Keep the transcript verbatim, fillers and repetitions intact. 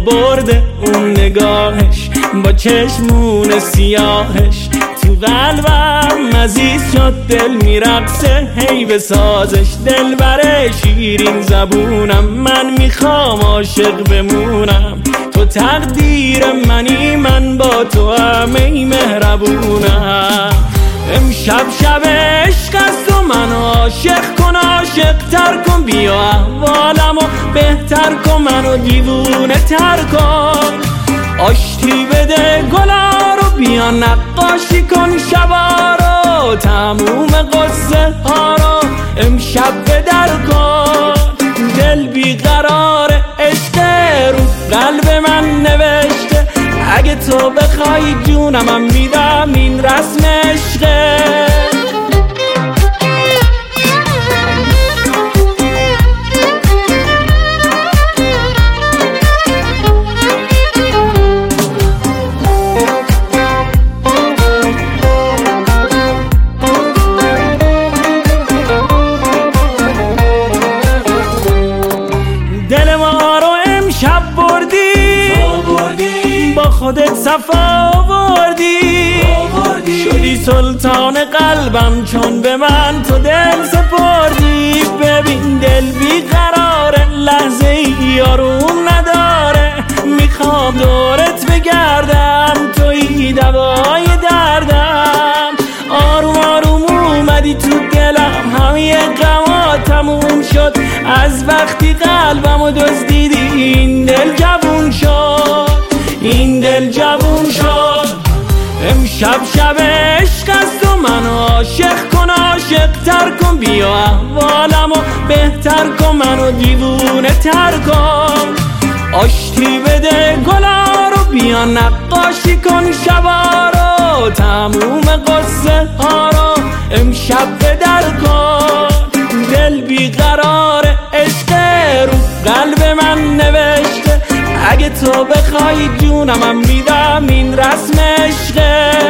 برده اون نگاهش با چشمون سیاهش، تو قلبم عزیز شد دل میرقصه هی به سازش. دل بره شیرین زبونم، من میخوام عاشق بمونم، تو تقدیر منی من با تو همه مهربونم. امشب شب عشق است و من عاشق کن، عاشق تر کن، بیا احوالمو بهتر کن، منو دیوونه تر کن. آشتی بده گلا رو، بیا نقاشی کن شبا رو، تموم قصه ها رو امشب به در کن. دل بیقرار عشق رو قلب من نوشته، اگه تو بخوای جونم میدم، این رسم عشقه. دل ما رو امشب بردی، با خودت صفا آوردی، شدی سلطان قلبم چون به من تو دل سپردی. ببین دل بیقراره، لحظه ای آروم نداره، میخوام دورت بگردم، تویی دوای دردم. آروم آروم اومدی تو دلم، همه غما تموم شد از وقتی قلبمو دزدیدی. این دل جوون شد، این دل جوون شد. امشب شب عشق است و من عاشق کن، عاشق تر کن، بیا احوالمو بهتر کن، منو دیوونه تر کن. آشتی بده گلا رو، بیا نقاشی کن شبا رو، تموم قصه ها رو امشب به در کن. دل بیقرار عشق رو قلب من نوشته، اگه تو بخوای جونم میدم، این رسم عشقه.